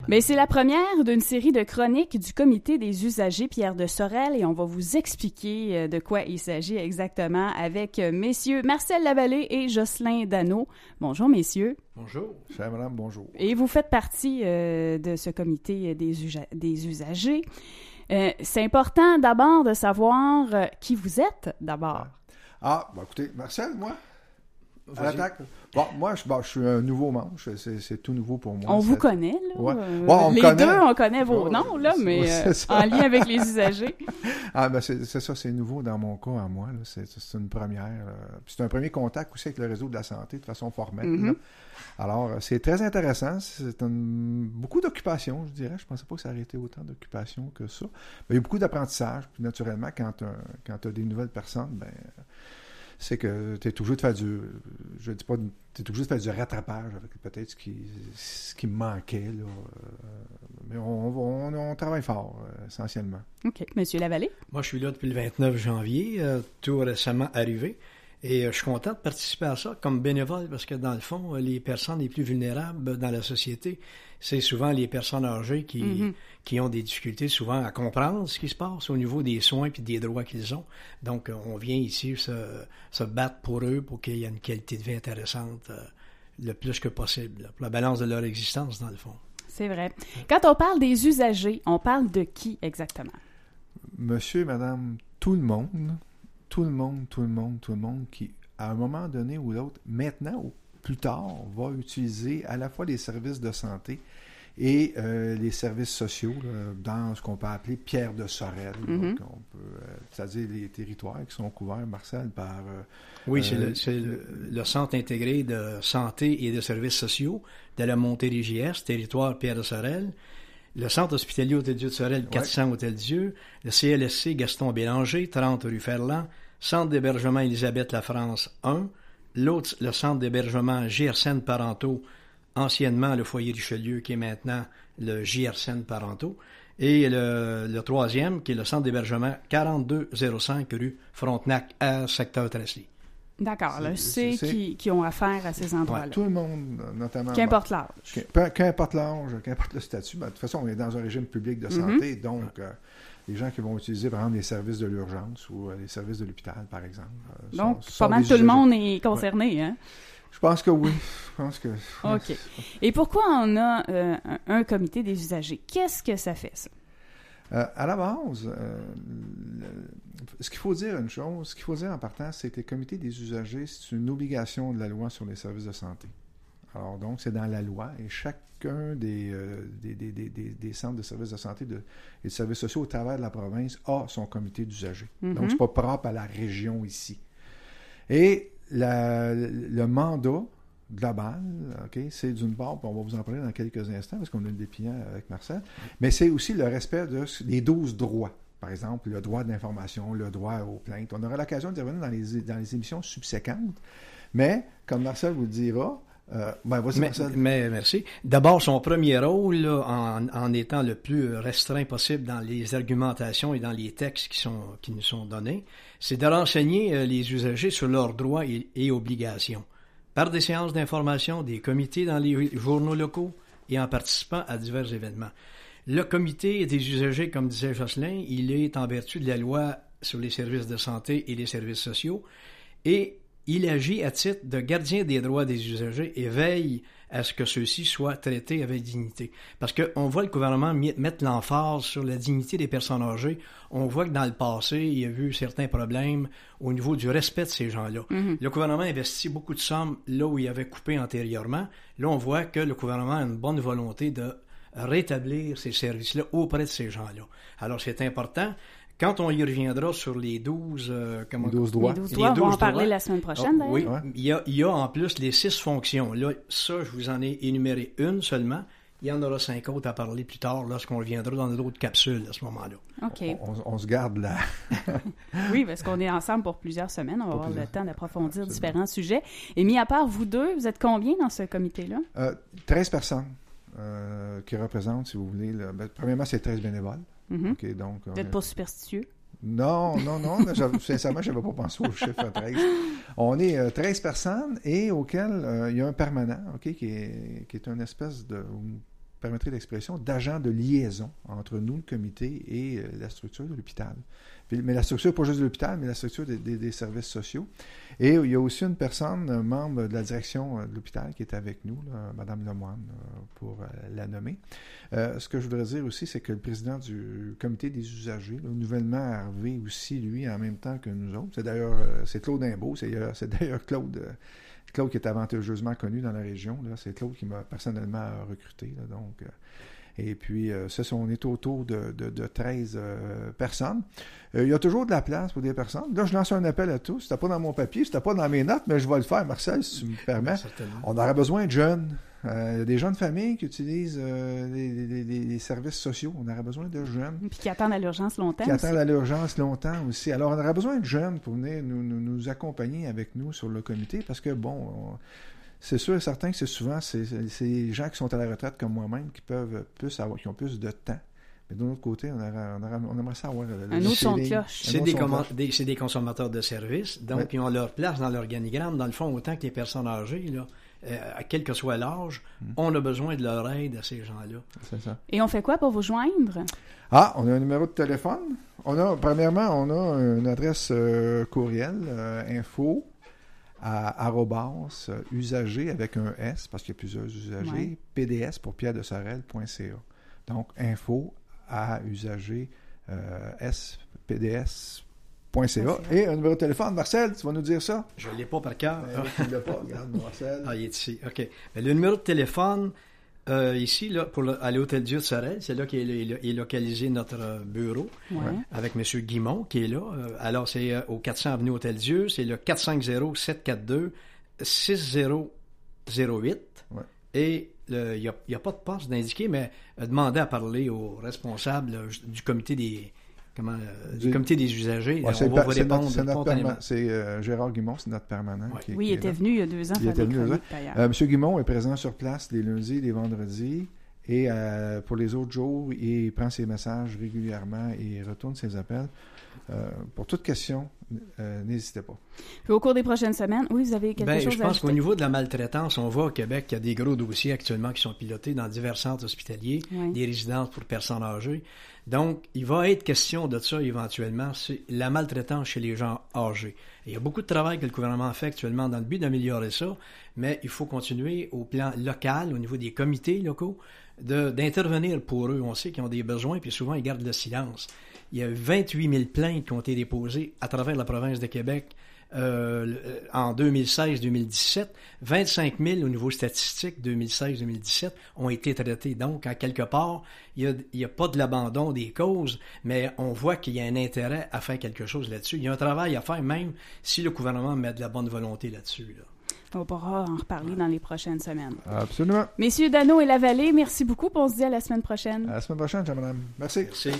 Mais c'est la première d'une série de chroniques du Comité des usagers Pierre de Sorel et on va vous expliquer de quoi il s'agit exactement avec messieurs Marcel Lavallée et Jocelyn Dano. Bonjour messieurs. Bonjour. Chère madame, bonjour. Et vous faites partie de ce comité des usagers. C'est important d'abord de savoir qui vous êtes d'abord. Écoutez, Marcel, moi, à l'attaque. Bon, moi, je suis un nouveau membre. C'est tout nouveau pour moi. On vous connaît, là. Ouais. Les deux, on connaît vos noms, là, mais en lien avec les usagers. C'est ça, c'est nouveau dans mon cas, à moi. Là. C'est une première. Puis c'est un premier contact aussi avec le réseau de la santé de façon formelle. Mm-hmm. Alors, c'est très intéressant. C'est beaucoup d'occupation, je dirais. Je ne pensais pas que ça aurait été autant d'occupation que ça. Mais il y a beaucoup d'apprentissage. Puis naturellement, quand tu as des nouvelles personnes, c'est que tu es obligé de faire je dis pas, tu es obligé de faire du rattrapage avec peut-être ce qui me manquait, là. Mais on travaille fort, essentiellement. OK. Monsieur Lavallée? Moi, je suis là depuis le 29 janvier, tout récemment arrivé. Et je suis content de participer à ça comme bénévole parce que, dans le fond, les personnes les plus vulnérables dans la société, c'est souvent les personnes âgées qui ont des difficultés souvent à comprendre ce qui se passe au niveau des soins et des droits qu'ils ont. Donc, on vient ici se battre pour eux pour qu'il y ait une qualité de vie intéressante le plus que possible, là, pour la balance de leur existence, dans le fond. C'est vrai. Quand on parle des usagers, on parle de qui exactement? Monsieur, madame, tout le monde qui, à un moment donné ou l'autre, maintenant ou plus tard, va utiliser à la fois les services de santé et les services sociaux là, dans ce qu'on peut appeler Pierre de Sorel. Mm-hmm. C'est-à-dire les territoires qui sont couverts, Marcel, par... Oui, c'est le Centre intégré de santé et de services sociaux de la Montérégie-Est, territoire Pierre de Sorel, le Centre hospitalier Hôtel-Dieu de Sorel, 400 Hôtel-Dieu, le CLSC Gaston Bélanger, 30 rue Ferland, Centre d'hébergement Élisabeth Lafrance 1, l'autre, le Centre d'hébergement JRCN Parenteau, anciennement le foyer Richelieu, qui est maintenant le JRCN Parenteau, et le troisième, qui est le Centre d'hébergement 4205 rue Frontenac, à secteur Tresley. D'accord, là, c'est qui ont affaire à ces endroits-là. Ouais, tout le monde, notamment... Qu'importe l'âge. Qu'importe l'âge, qu'importe le statut. De toute façon, on est dans un régime public de santé, donc les gens qui vont utiliser, par exemple, les services de l'urgence ou les services de l'hôpital, par exemple. Donc, pas mal tout le monde est concerné, hein? Je pense que oui. OK. Et pourquoi on a un comité des usagers? Qu'est-ce que ça fait, ça? À la base, ce qu'il faut dire en partant, c'est que les comités des usagers, c'est une obligation de la loi sur les services de santé. Alors donc, c'est dans la loi et chacun des centres de services de santé et de services sociaux au travers de la province a son comité d'usagers. Mm-hmm. Donc, c'est pas propre à la région ici. Et le mandat global, OK, c'est d'une part, puis on va vous en parler dans quelques instants parce qu'on a le dépliant avec Marcel, mais c'est aussi le respect des 12 droits. Par exemple, le droit de l'information, le droit aux plaintes. On aura l'occasion d'y revenir dans les émissions subséquentes, mais, comme Marcel vous le dira, voici Marcel. Mais merci. D'abord, son premier rôle, là, en étant le plus restreint possible dans les argumentations et dans les textes qui nous sont donnés, c'est de renseigner les usagers sur leurs droits et obligations, par des séances d'information, des comités dans les journaux locaux et en participant à divers événements. Le comité des usagers, comme disait Jocelyn, il est en vertu de la loi sur les services de santé et les services sociaux et il agit à titre de gardien des droits des usagers et veille à ce que ceux-ci soient traités avec dignité. Parce qu'on voit le gouvernement mettre l'emphase sur la dignité des personnes âgées. On voit que dans le passé, il y a eu certains problèmes au niveau du respect de ces gens-là. Mm-hmm. Le gouvernement investit beaucoup de sommes là où il avait coupé antérieurement. Là, on voit que le gouvernement a une bonne volonté de rétablir ces services-là auprès de ces gens-là. Alors, c'est important. Quand on y reviendra sur les 12 droits. Les 12 droits, on va en parler la semaine prochaine, d'ailleurs. Oui, il y a en plus les 6 fonctions. Là, ça, je vous en ai énuméré une seulement. Il y en aura 5 autres à parler plus tard lorsqu'on reviendra dans d'autres capsules à ce moment-là. OK. On se garde là. Oui, parce qu'on est ensemble pour plusieurs semaines. On va avoir le temps d'approfondir différents sujets. Et mis à part vous deux, vous êtes combien dans ce comité-là? 13 personnes qui représentent, si vous voulez. Premièrement, c'est 13 bénévoles. Mm-hmm. Okay, donc, vous n'êtes pas superstitieux? Non. Sincèrement, je n'avais pas pensé au chiffre 13. On est 13 personnes et auquel il y a un permanent, OK, qui est une espèce de permettrait l'expression, d'agent de liaison entre nous, le comité, et la structure de l'hôpital. Mais la structure, pas juste de l'hôpital, mais la structure des services sociaux. Et il y a aussi une personne, membre de la direction de l'hôpital, qui est avec nous, là, Mme Lemoine, pour la nommer. Ce que je voudrais dire aussi, c'est que le président du comité des usagers, là, nouvellement arrivé aussi, lui, en même temps que nous autres, c'est d'ailleurs c'est Claude Imbeau, c'est d'ailleurs Claude qui est avantageusement connu dans la région. Là, c'est Claude qui m'a personnellement recruté. Là, donc, et puis, on est autour de 13 personnes. Il y a toujours de la place pour des personnes. Là, je lance un appel à tous. C'était pas dans mon papier, c'était pas dans mes notes, mais je vais le faire, Marcel, si tu me permets. On aurait besoin de jeunes. Il y a des jeunes familles qui utilisent les services sociaux. On aurait besoin de jeunes. Puis qui attendent à l'urgence longtemps. Qui attendent à l'urgence longtemps aussi. Alors, on aurait besoin de jeunes pour venir nous accompagner avec nous sur le comité parce que, bon, c'est sûr et certain que c'est souvent les gens qui sont à la retraite comme moi-même qui peuvent qui ont plus de temps. Mais d'un autre côté, on aimerait ça avoir... Un autre son de cloche. C'est des consommateurs de services, donc ils ont leur place dans l'organigramme. Dans le fond, autant que les personnes âgées, là, quel que soit l'âge, on a besoin de leur aide à ces gens-là. C'est ça. Et on fait quoi pour vous joindre? Ah, on a un numéro de téléphone. Premièrement, on a une adresse courriel, info @usager avec un S, parce qu'il y a plusieurs usagers, PDS pour pierre-de-sorel.ca. Donc, info @usager spds.ca. Et un numéro de téléphone. Marcel, tu vas nous dire ça? Je ne l'ai pas par cœur. Tu ne l'as pas, regarde, Marcel. Ah, il est ici. OK. Mais le numéro de téléphone, ici, là, à l'Hôtel-Dieu de Sorel, c'est là qu'est localisé notre bureau, avec M. Guimont, qui est là. Alors, c'est au 400 avenue Hôtel-Dieu, c'est le 450-742-6008. Ouais. Et il n'y a pas de poste d'indiqué, mais demandez à parler au responsable du comité des usagers. On va vous répondre spontanément. C'est Gérard Guimont, c'est notre permanent. Ouais. Il était venu il y a 2 ans. M. Guimont est présent sur place les lundis, les vendredis. Et pour les autres jours, il prend ses messages régulièrement et retourne ses appels. Pour toute question, n'hésitez pas. Puis au cours des prochaines semaines, oui, vous avez quelque chose à ajouter? Je pense qu'au niveau de la maltraitance, on voit au Québec qu'il y a des gros dossiers actuellement qui sont pilotés dans divers centres hospitaliers, des résidences pour personnes âgées. Donc, il va être question de ça éventuellement, c'est la maltraitance chez les gens âgés. Et il y a beaucoup de travail que le gouvernement fait actuellement dans le but d'améliorer ça, mais il faut continuer au plan local, au niveau des comités locaux, d'intervenir pour eux. On sait qu'ils ont des besoins, puis souvent ils gardent le silence. Il y a 28 000 plaintes qui ont été déposées à travers la province de Québec en 2016-2017. 25 000 au niveau statistique, 2016-2017, ont été traitées. Donc, à quelque part, il y a pas de l'abandon des causes, mais on voit qu'il y a un intérêt à faire quelque chose là-dessus. Il y a un travail à faire, même si le gouvernement met de la bonne volonté là-dessus, là. On pourra en reparler dans les prochaines semaines. Absolument. Messieurs Dano et Lavallée, merci beaucoup. On se dit à la semaine prochaine. À la semaine prochaine, chère madame. Merci. Merci.